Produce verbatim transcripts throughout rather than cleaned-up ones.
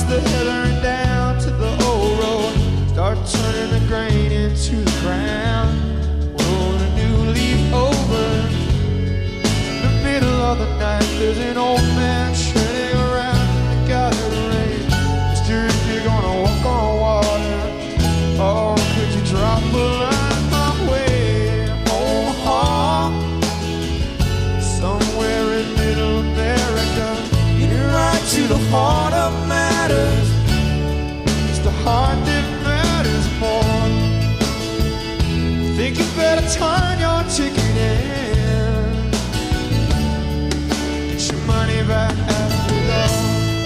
the heather and down to the old road. Start turning the grain into the ground. Roll a new leaf over. In the middle of the night, there's an old man treading around in the gathered rain. Mister, if you're gonna walk on water, oh, could you drop a line my way? Oh, huh. Somewhere in middle America, getting right to the heart of matters. It's the heart that matters more. Think you better turn your ticket in. Get your money back after love.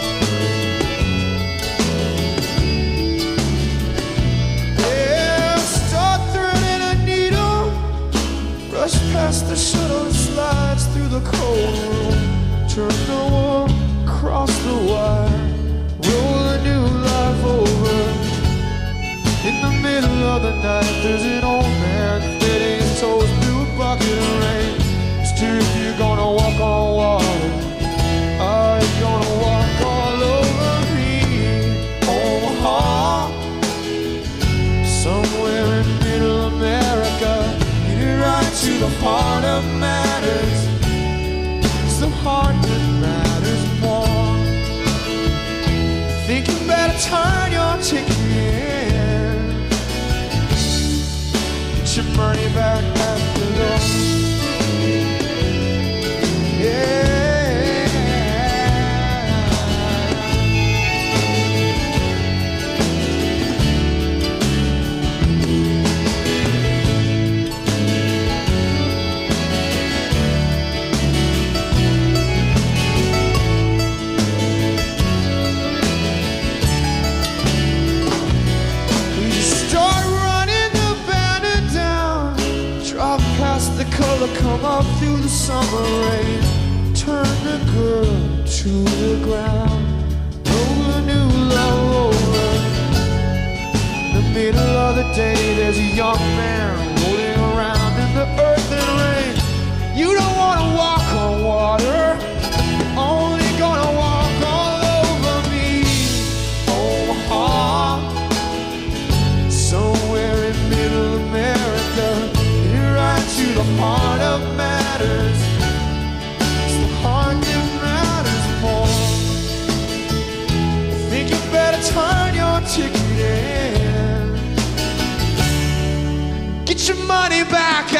Yeah, start threading a needle. Rush past the shuttle that slides through the cold room. Turn the wool, cross the wire. Roll a new life over. In the middle of the night, there's an old man threading his toes through a bucket of rain. Mister, if you're gonna walk on water, are you gonna walk all over me? Oh, huh. Somewhere in middle America, get it right to the heart of matters. It's the heart that matters more. Think you better turn your ticket in. Get your money back after love. Yeah. The color come up through the summer rain. Turn the girl to the ground. Roll a new love over. In the middle of the day, there's a young man rolling around in the earth and rain. You don't want to walk on water, you're only gonna walk all over me. Oh, huh. Somewhere in middle America, to the heart of matters. It's the heart that matters more. I think you better turn your ticket in. Get your money back